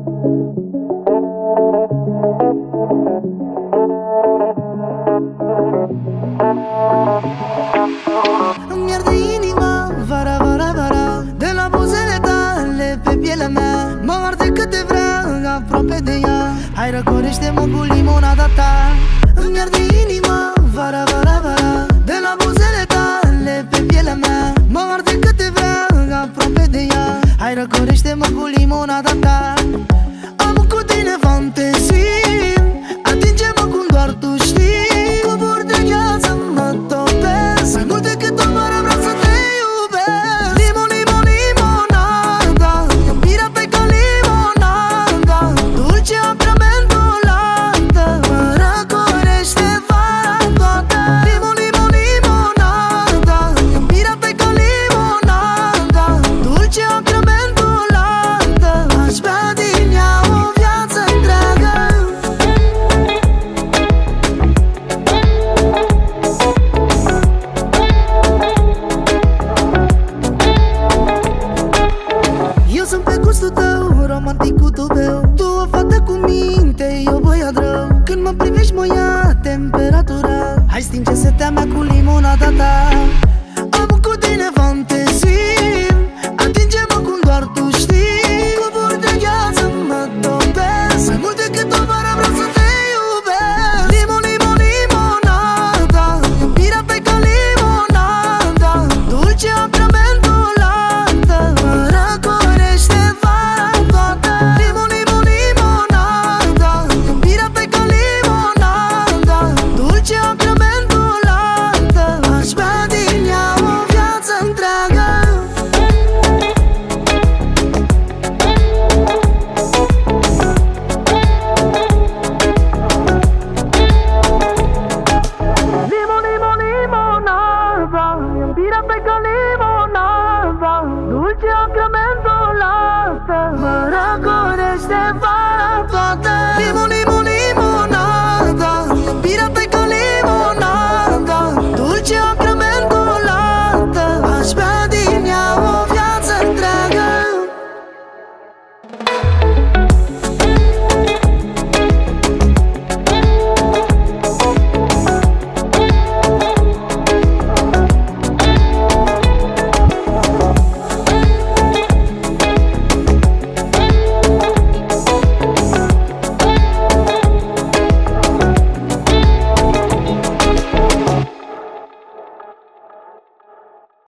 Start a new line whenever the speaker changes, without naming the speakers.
Îmi arde inima, vara, vara, vara, de la buzele tale pe pielea mea. Mă arde cât te vrea, aproape de ea. Hai răcorește-mă cu limonada ta. Îmi arde inima, vara, vara, vara, de la buzele tale pe pielea mea. Mă arde cât te vrea, aproape de ea. Hai răcorește-mă cu limonada ta. Am cu tine fantezii, atinge-mă cum doar tu știi. Cobori de gheață mă topesc, mai mult decât o vară vreau să te iubesc. Limon, limon, limonada, iubirea pe ca limonada, dulce apă mentolată, mă răcorește vara toată. Limon, limon, limonada, iubirea pe ca limonada, dulce apă mentolată, aș bea din ea o viață întreagă. Eu sunt pe gustul tău, romantic cu tubeu. Tu o fată cu minte, eu băiat rău. Când mă privești mă ia temperatura. Hai stinge setea mea cu limonada ta. Am cu tine fantezii, atinge-mă cum doar tu știi. Cobori de gheață mă topesc, mai mult decât o vară vreau să te iubesc. Limon, limon, limonada, iubirea pe ca limonada, dulce apă mentolată, mă răcorește vara toată. Limon, limon, limonada, iubirea pe ca limonada, dulce apă mentolată, aș bea din ea o viață întreagă. Limon, limon, limonada, iubirea pe ca limonada, dulce apă mentolată, mă răcorește